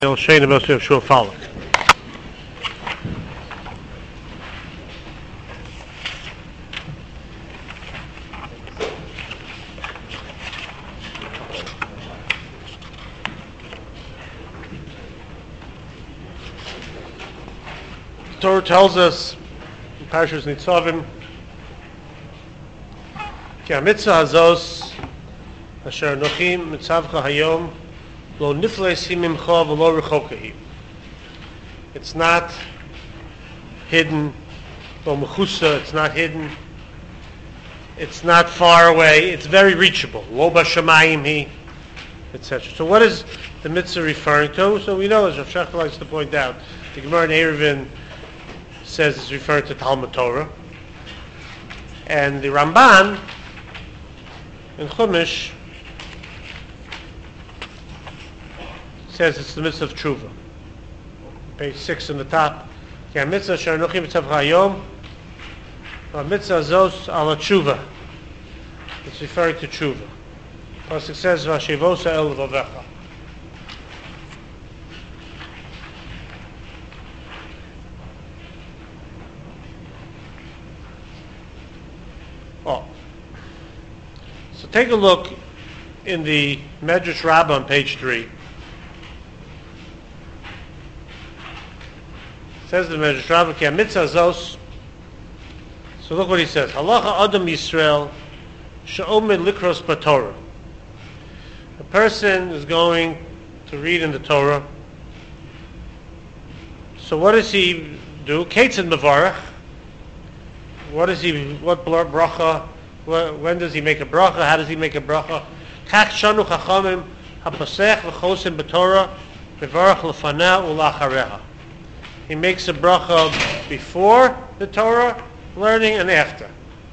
Shane about to have shul follow. The Torah tells us in Parshas Nitzavim, Ki ha-mitzvah hazos asher nochim mitzavcha hayom lo nifles hi mimcha v'lo rechoka hi. It's not hidden, lo mechusa, it's not hidden, it's not far away, it's very reachable. Lo b'shamayim hi, etc. So what is the mitzvah referring to? So we know, as Rav Shach likes to point out, the Gemara in Eruvin says it's referring to Talmud Torah, and the Ramban in Chumash says it's the mitzvah of tshuva. Page 6 in the top. Ki mitzvah asher anochi mitzavcha hayom, mitzvah zos ala tshuva. It's referring to tshuva. Pasuk says v'ashevosa el levavecha. Oh. So take a look in the Medrash Rabbah on page 3. Says the Medrash Rabbah, Ki ha-mitzvah zos. So look what he says. Halacha Adam Yisrael she'omed likros b'Torah. A person is going to read in the Torah. So what does he do? Keitzad mevarach. What bracha? When does he make a bracha? How does he make a bracha? Kach shanu chachamim ha-pasech v'chosim b'Torah mevarach lefanah u'lachareha. He makes a bracha before the Torah learning and after.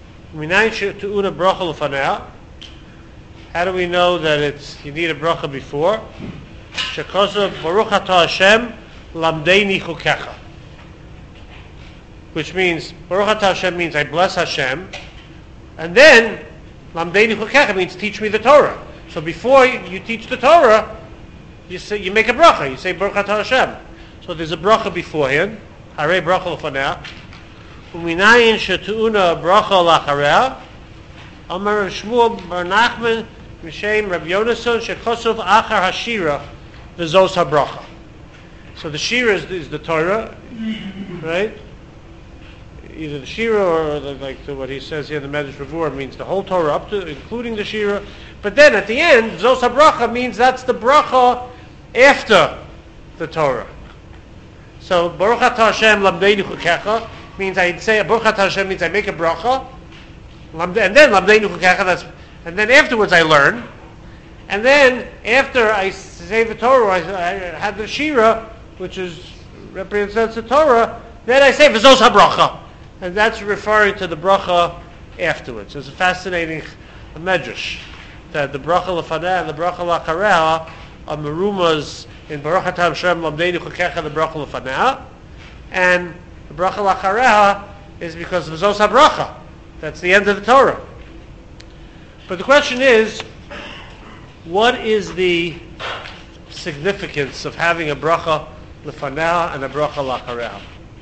How do we know that you need a bracha before? Baruch atah Hashem lamdeini chukecha. Which means, Baruch atah Hashem means I bless Hashem, and then lamdeini chukecha means teach me the Torah. So before you teach the Torah, you make a bracha. You say Baruch atah Hashem. So there's a bracha beforehand. Harei bracha l'faneh. Uminayin shetu'una bracha lachareh. Amar Rav Shmuel bar Nachman Mishem Rabbi Yonason shekosov achar hashira v'zos habracha. So the shira is the Torah, right? Either the shira or what he says here, the Medrash Ravur means the whole Torah up to including the shira. But then at the end, zos habracha means that's the bracha after the Torah. So Baruch atah Hashem lamdeinu chukecha means I say Baruch atah Hashem means I make a bracha, and then lamdeinu chukecha, and then afterwards I learn, and then after I say the Torah, I have the shira, which represents the Torah. Then I say v'zos habracha, and that's referring to the bracha afterwards. It's a fascinating medrash that the bracha lefaneh and the bracha lachareha are merumas in Baruch atah Hashem lamdeinu chukecha, the bracha lefaneh, and the bracha lachareha is because of v'zos habracha. That's the end of the Torah. But the question is, what is the significance of having a bracha lefaneh and a bracha lachareha?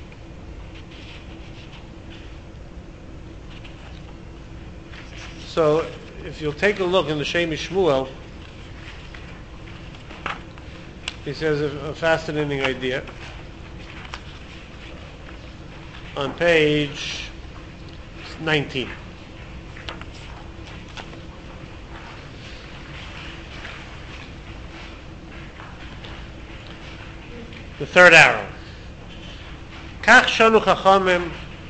So, if you'll take a look in the Shem Shmuel, he says a fascinating idea. On page 19. The third arrow. Kach shanu chachamim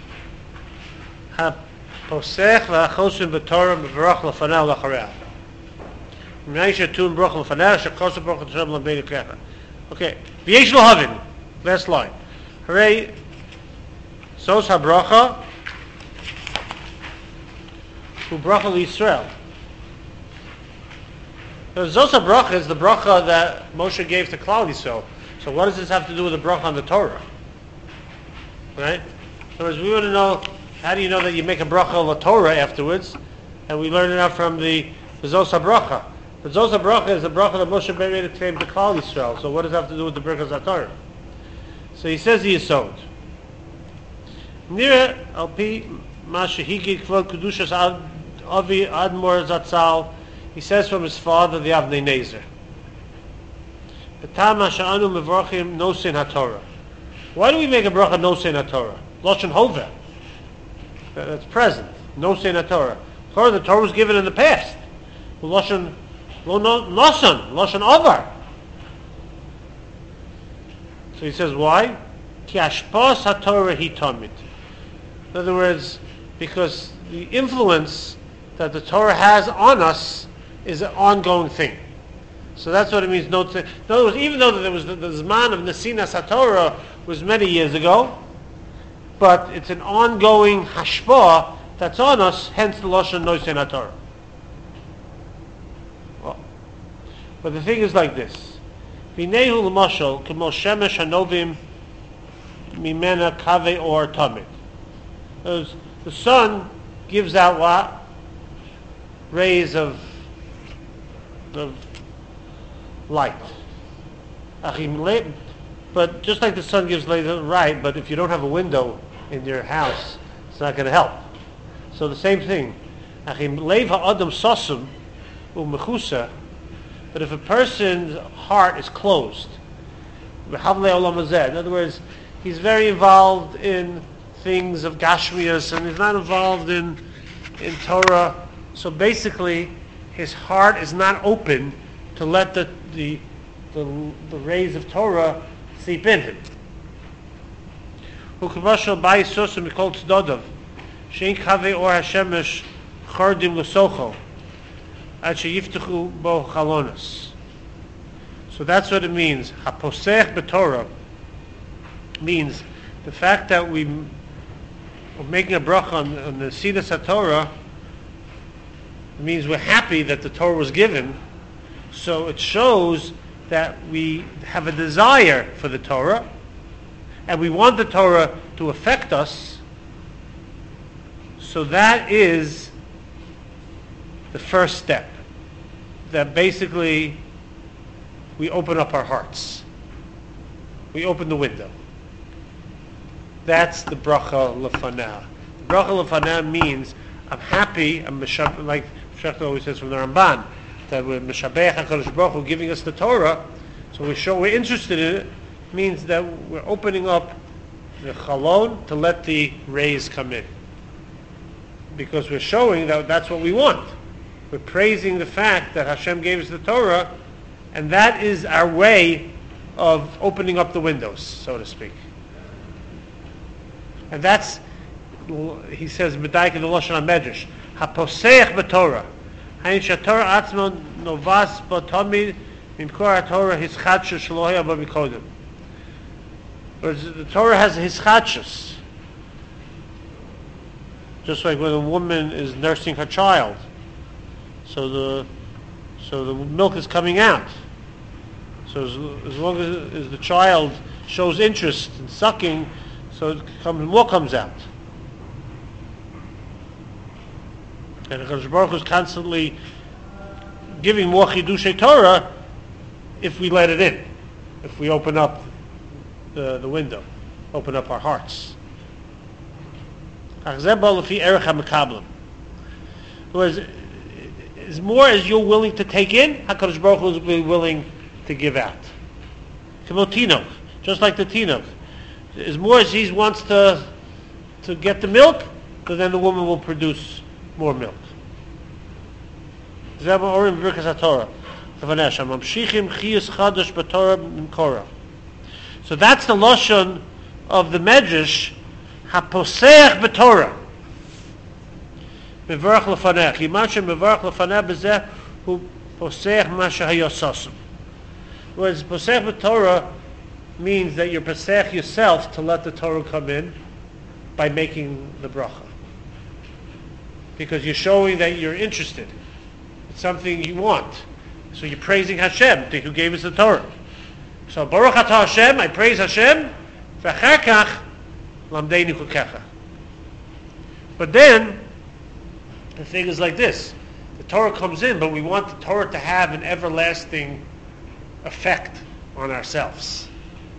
ha-posech v'achosim b'Torah b'varach l'faneh l'chareha. Okay. V'yesh l'havin. Last line. Hooray. Sos ha-bracha hu bracha l'Yisrael. Zos ha-bracha is the bracha that Moshe gave to Klal Yisrael. So what does this have to do with the bracha on the Torah? Right? In other words, we want to know, how do you know that you make a bracha on the Torah afterwards? And we learn it out from the Zos ha-bracha. But Zos HaBracha is a bracha that Moshe Be'er came to Klal Yisrael. So what does it have to do with the Birkas HaTorah? So he says the Yisod. Nira al-pi ma shehigi kvod kedushas avi admor zatzal. He says from his father, the Avnei Nezer. B'tam sha'anu mevorchim nosein HaTorah. Why do we make a bracha nosein HaTorah? Lashon Hoveh. That's present. Nosein HaTorah. The Torah was given in the past. Lashon Nosan. Lashon Avar. So he says, why? Ki ashpas HaTorah hi tamid. In other words, because the influence that the Torah has on us is an ongoing thing. So that's what it means. In other words, even though there was the Zman of Nesinas HaTorah was many years ago, but it's an ongoing hashpah that's on us, hence the Lashon Nosein HaTorah. Well, but the thing is like this. V'nehu l'mashal k'mo shemesh hanovim mimena kaveh or tamid. The sun gives out what? Rays of light. But just like the sun gives light, right, but if you don't have a window in your house, it's not going to help. So the same thing. But if a person's heart is closed, in other words, he's very involved in things of Gashmias and he's not involved in Torah. So basically, his heart is not open to let the rays of Torah seep in him. So that's what it means. Haposech b'Torah means the fact that we're making a bracha on the Sidas HaTorah means we're happy that the Torah was given. So it shows that we have a desire for the Torah and we want the Torah to affect us. So that is the first step. That basically we open up our hearts. We open the window. That's the bracha lefanah. The bracha lefanah means I'm happy, like Shechta always says from the Ramban, that we're Meshabeach HaKadosh Baruch Hu giving us the Torah, so we're interested in it, means that we're opening up the chalon to let the rays come in. Because we're showing that that's what we want. We're praising the fact that Hashem gave us the Torah, and that is our way of opening up the windows, so to speak. And that's, he says, Medaik in the Lashon HaMedrash, HaPoseach b'Torah. Hain she'Torah atzmo novas b'tomid mimkor HaTorah hischadshus shelo haya bo mikodem. The Torah has hischadshus. Just like when a woman is nursing her child. So the milk is coming out. So as long as the child shows interest in sucking, so more comes out. And HaKadosh Baruch Hu is constantly giving more Chidushei Torah if we let it in, if we open up the window, open up our hearts. As more as you're willing to take in, HaKadosh Baruch Hu will be willing to give out. Just like the Tinoch. As more as he wants to get the milk, then the woman will produce more milk. So that's the lashon of the Medrash, haposeach b'Torah. Mevarach lefanech. Yiman mevarach lefanech b'zeh hu poseach ma shehaya sasum. Whereas poseach b'Torah means that you're poseach yourself to let the Torah come in by making the bracha. Because you're showing that you're interested. It's something you want. So you're praising Hashem, who gave us the Torah. So Baruch Atah Hashem, I praise Hashem. V'achar kach lamdeinu kukecha. But then the thing is like this: the Torah comes in, but we want the Torah to have an everlasting effect on ourselves.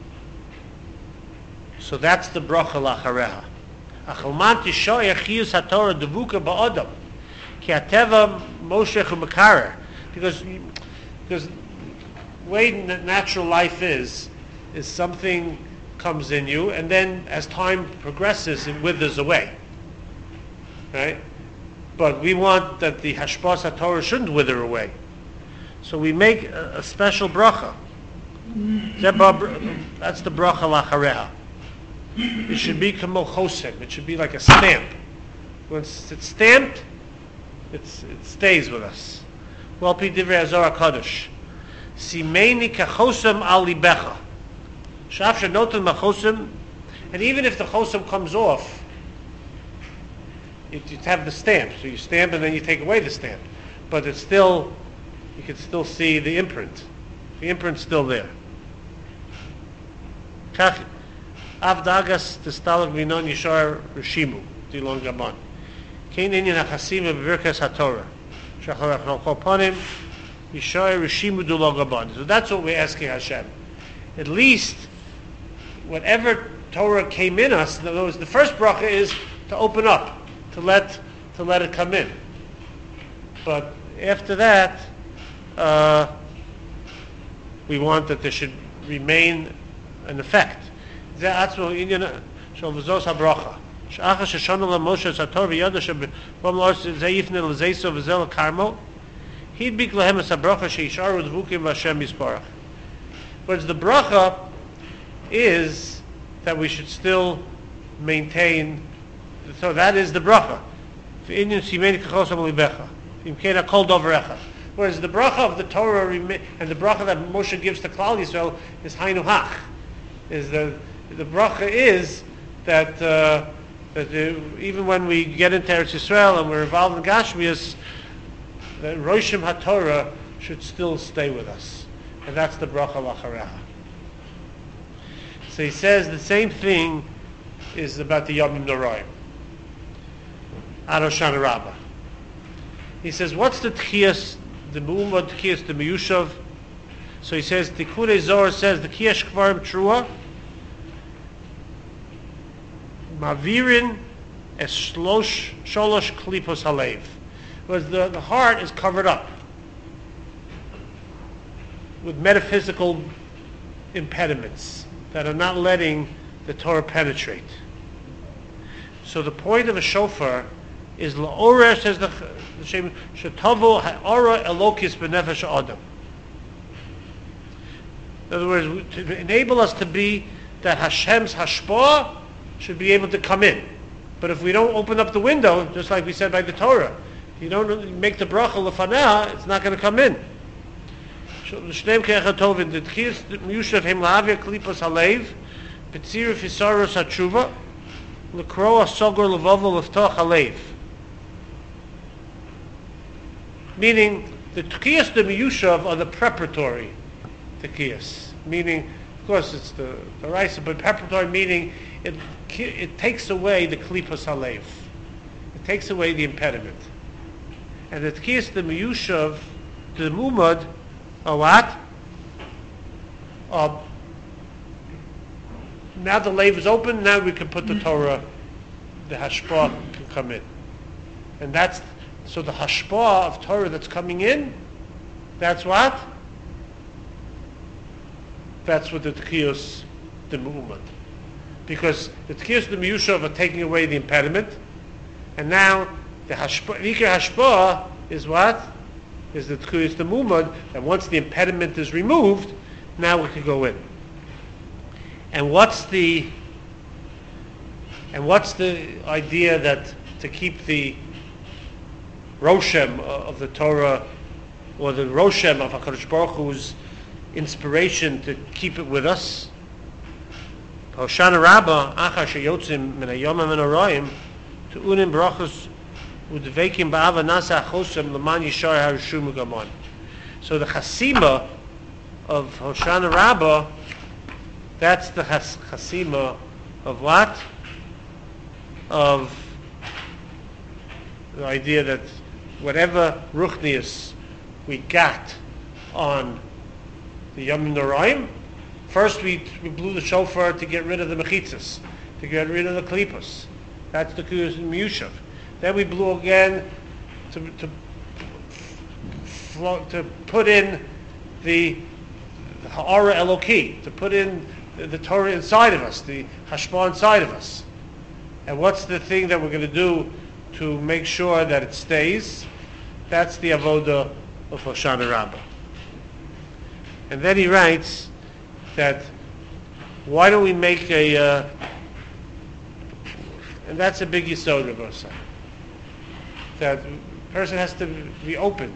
So that's the bracha lachareha. Achalman tishoyach chiyus haTorah devuka ba'adam ki ateva moshech u'makarer. Because the way natural life is something comes in you, and then as time progresses, it withers away. Right? But we want that the hashpas haTorah shouldn't wither away. So we make a special bracha. That's the bracha lachareha. It should be kamo chosem. It should be like a stamp. Once it's stamped, it stays with us. Well, pi divrei Zohar HaKadosh. Simeini kachosem al libecha. Shaf shenoten machosem. And even if the chosem comes off, you have the stamp. So you stamp and then you take away the stamp. But it's still, you can still see the imprint. The imprint's still there. Avdagas testalak minon yishar reshimu dilon gaban. Kein inyan hachasim b'virkas haTorah. Shacharach nochoponim yishar reshimu dilon gaban. So that's what we're asking Hashem. At least whatever Torah came in us, in other words, the first bracha is to open up, to let it come in. But after that, we want that there should remain an effect. זה עצמו עניין של וזוס הברכה. שאחר ששונה למשה סתור וידע שבום לארץ זה יפנה לזייסו וזה לקרמו, הדביק להם את הברכה שישארו דבוקים והשם יספרך. Whereas the bracha is that we should still maintain, so that is the bracha. ועניין סימני כחוסם ליבך. אם כן הכל דוברך. Whereas the bracha of the Torah and the bracha that Moshe gives to Klal Yisrael is Hainu Hach. Is the bracha is that even when we get into Eretz Yisrael and we're involved in Gashmias, the Roshim HaTorah should still stay with us. And that's the bracha lachareha. So he says the same thing is about the Yomim Noraim. Ad Hoshana Rabbah. He says, what's the Tchiyas, the Mu'umad Tchiyas, the Miyushav? So he says, Tikkun Zohar says, the Kiyash Kvarim Trua, Mavirin es sholosh klipos halev. Because the heart is covered up with metaphysical impediments that are not letting the Torah penetrate. So the point of a shofar is la'oreh, says the Shem, shetovo ha'ora elokis b'nefesh adam. In other words, to enable us to be that Hashem's hashpah should be able to come in. But if we don't open up the window, just like we said by the Torah, you don't make the bracha lefanah, it's not going to come in. L'shneim ke'echatovin, the tchiyas miyushav hem la'avir klipos halev, b'tzir fisaros hatshuva, l'kro ha'sogor levovo l'ftoch halev. Meaning, the tchiyas the miyushav are the preparatory tchiyas. Meaning, of course, it's the raisa, but preparatory meaning it takes away the klipos halev. It takes away the impediment. And the tkiyas, the miyushav, the mumad, are what? Now the lave is open, now we can put the Torah, the hashpah can come in. And that's, so the hashpah of Torah that's coming in, that's what? That's what the tkiyos, the mumad. Because the tkiyos, the miyushav are taking away the impediment, and now the hashpah, Vikar hashpah is what? Is the tkiyos, the mumad, and once the impediment is removed, now we can go in. And what's the idea that to keep the Roshem of the Torah, or the Roshem of HaKadosh Baruch Hu's inspiration to keep it with us? Hoshana Rabbah, Achar sheyotzim min hayomim min haroim, to unim brachos udveikim ba'ava nasa achosem l'man yishar harishum u'gamon. So the chasima of Hoshana Rabbah, that's the chasima of what? Of the idea that whatever ruchnius we got on the Yom Noraim. First we blew the shofar to get rid of the mechitzas, to get rid of the klipos. That's the Kriyas Miyushav. Then we blew again to put in the Ha'ara Eloki, to put in the Torah inside of us, the Hashpah inside of us. And what's the thing that we're going to do to make sure that it stays? That's the avoda of Hoshana Rabbah. And then he writes that why don't we make and that's a big yisod of us, that a person has to be open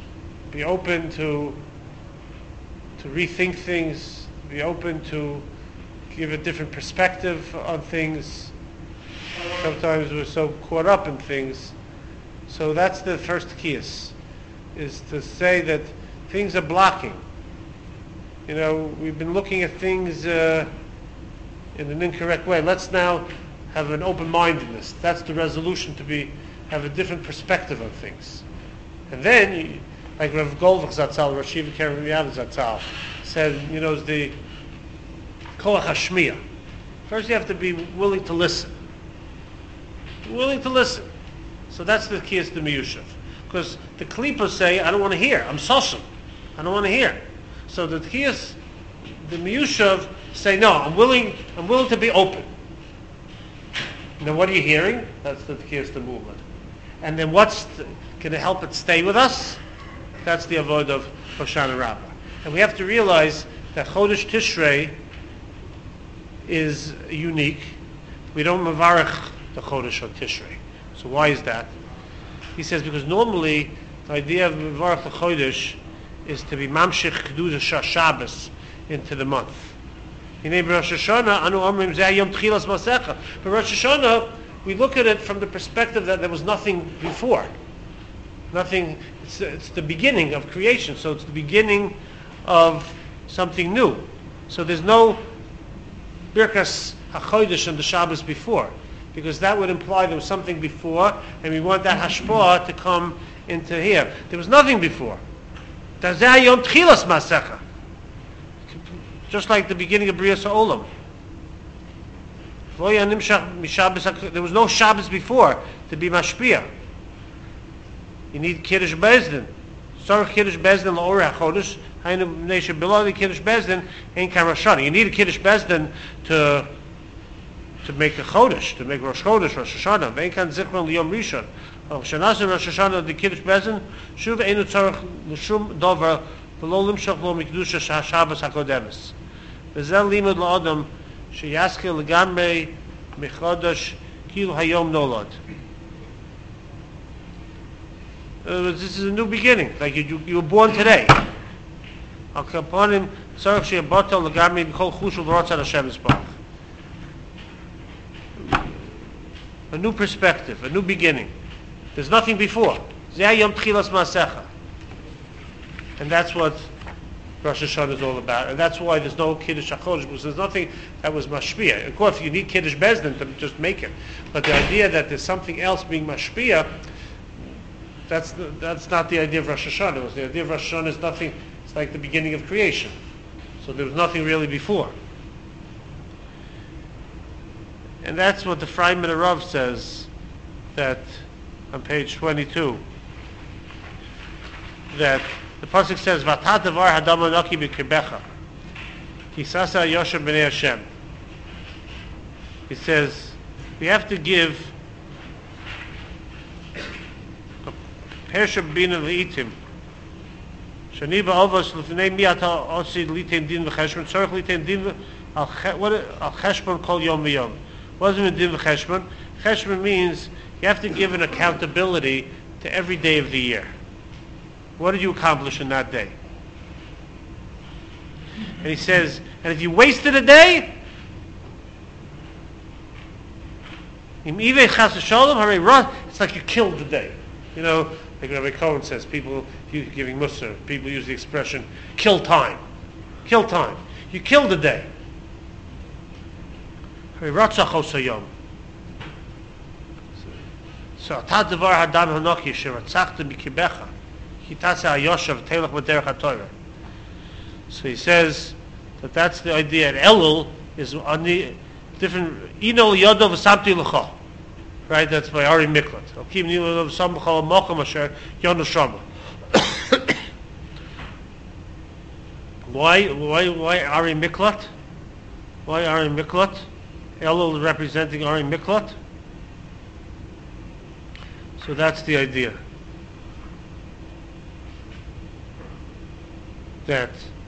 to rethink things, be open to give a different perspective on things. Sometimes we're so caught up in things. So that's the first kiyas, is to say that things are blocking. You know, we've been looking at things in an incorrect way. Let's now have an open-mindedness. That's the resolution, to have a different perspective on things. And then, like Rav Goldvach Zatzal, Rosh Yeshiva Kerem Yav Zatzal, said, is the koach hashmiya. First you have to be willing to listen. Willing to listen. So that's the kiyas de miyushav. Because the klipos say, I don't want to hear. I'm sosim. I don't want to hear. So the kiyas, the miyushav, say, no, I'm willing to be open. Now what are you hearing? That's the kiyas de movement. And then what's going to help it stay with us? That's the avodah of Hoshana Rabbah. And we have to realize that Chodesh Tishrei is unique. We don't mavarech the Chodesh of Tishrei. So why is that? He says because normally the idea of mavarech the Chodesh is to be mamshich kedusha Shabbos into the month. In Rosh Hashanah, anu omrim zeh yom tchilas masecha. But Rosh Hashanah, we look at it from the perspective that there was nothing before. Nothing. It's the beginning of creation. So it's the beginning of something new. So there's no Birkas HaChodesh on the Shabbos before, because that would imply there was something before, and we want that Hashpah to come into here. There was nothing before. Tazeh Yom Tchilas Masecha. Just like the beginning of Brias HaOlam. There was no Shabbos before to be Mashpia. You need Kiddush Bezdin. Sorry, Kiddush Bezdin L'Orei HaChodesh. Hainu Nesha below the Kiddush Bezdin ain't Kamashana. You need a Kiddush Bezdin to make a Chodesh, to make Rosh Chodesh, Rosh Hashanah. Ve'en kan Zichron L'Yom Rishon. Shanasa Rosh Hashanah the Kiddush Bezdin Shuv Einu Tzarech L'Shum Dover V'lo Limshach Lo Mikdusha Shabbos HaKodemes. V'zel Limud L'Odom Sheyaskil L'Gamrei Mechodesh Kilu Hayom Nolad. This is a new beginning, like you were born today. A new perspective, a new beginning. There's nothing before. And that's what Rosh Hashanah is all about. And that's why there's no Kiddush HaChodesh, because there's nothing that was Mashpia. Of course, you need Kiddush Bezdin to just make it. But the idea that there's something else being Mashpia, that's not the idea of Rosh Hashanah. The idea of Rosh Hashanah is nothing. It's like the beginning of creation. So there was nothing really before. And that's what the Freiman Rav says, that on page 22, that the pasuk says, "V'ata davar hadam anoki b'kirbecha, kisasa yosher b'nei Hashem." He says we have to give Persha bina liitim. Shani ba'ovos l'fnei mi'ata osid litin din v'cheshbon. Tzorich litin din al cheshbon kol yom v'yom. What does it mean din v'cheshbon? Cheshbon means you have to give an accountability to every day of the year. What did you accomplish in that day? And he says, and if you wasted a day, it's like you killed the day. You know, like Rabbi Cohen says, people giving Musar, people use the expression, kill time. Kill time. You killed the day. So, Tat Devar Hadam Hanoki Shiratzachta Mikibecha Hitase Hayoshav Telech B'derech HaTorah. So he says that that's the idea. And Elul is on the different. Ino Yodov V'Samti L'Cho. Right? That's by Ari Miklat. Okim Ino Yodov V'Samti L'Cho Mocham Asher Yono Shama. Why Ari Miklat? Why Ari Miklat? Elul representing Ari Miklat. So that's the idea. That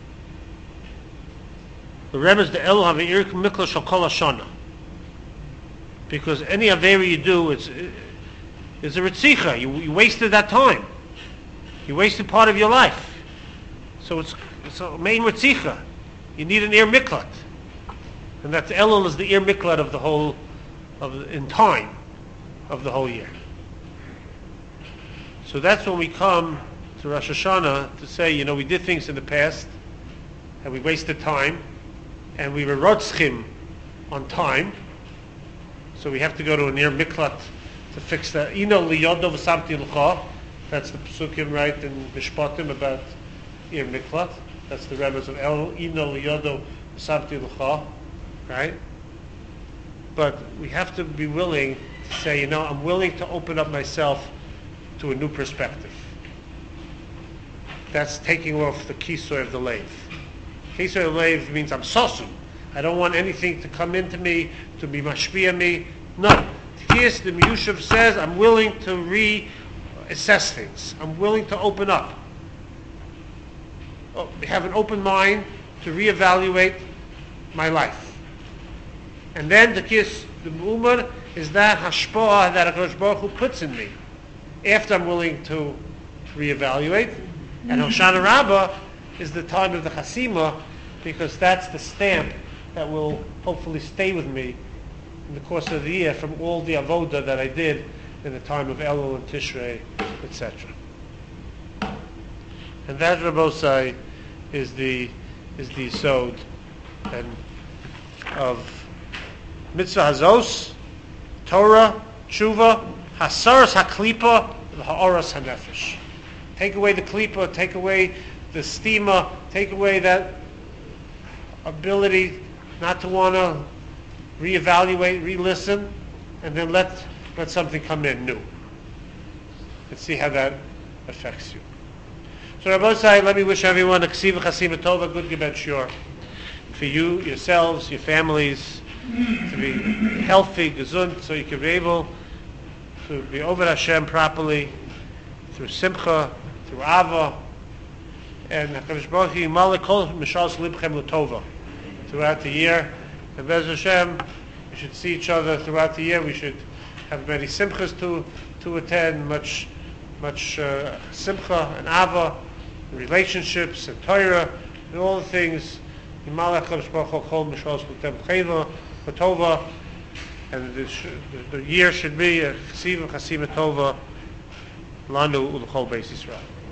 the Rebbe is the Elul Have'ir Miklat Shal Kol Hashana. Because any Avera you do, it's a Ritzicha. You wasted that time. You wasted part of your life. So it's a main Ritzicha. You need an Ir Miklat. And that's Elul is the Ir Miklat of the whole, in time, of the whole year. So that's when we come to Rosh Hashanah to say, we did things in the past, and we wasted time, and we were rotzchim on time, so we have to go to an Ir Miklat to fix that. Ino liyodo v'samti l'cha, that's the Pesukim, right, in Mishpatim about Ir Miklat. That's the Rebbe's of El, Ino liyodo v'samti l'cha, right? But we have to be willing to say, I'm willing to open up myself to a new perspective. That's taking off the kisoy of the lave. Kisoy of the lave means I'm sosu. I don't want anything to come into me, to be mashpia me. No. Tkiyas, the Miyushav says, I'm willing to reassess things. I'm willing to open up. Have an open mind to reevaluate my life. And then the Tkiyas, the Umar, is that hashpah that HaKadosh Baruch Hu puts in me. After I'm willing to reevaluate. And Hoshana Rabbah is the time of the Chasima, because that's the stamp that will hopefully stay with me in the course of the year from all the avoda that I did in the time of Elul and Tishrei, etc. And that, Rabbosai, is the Yisod and of Mitzvah Hazos, Torah, Tshuva, Hasaras HaKlipa, Ha'oras HaNefesh. Take away the klipa, take away the stima, take away that ability not to want to reevaluate, re-listen, and then let something come in new. And see how that affects you. So Rabbi Say, let me wish everyone a Ksiva Chasima Tova, good Gebet Shur. For you, yourselves, your families, to be healthy, gesund, so you can be able to be over Hashem properly, through Simcha, through Ava, and HaKadosh Baruch Hu Yimala Kol Mishas Libchem L'Tova throughout the year. And Bez Hashem, we should see each other throughout the year. We should have many Simchas to attend, much Simcha and Ava, and relationships and Torah, and all the things. Yimala HaKadosh Baruch Hu Kol Mishas Libchem L'Tova, and the year should be a Chasiva Chasima Tova Lanu Ulchol Beis Yisrael.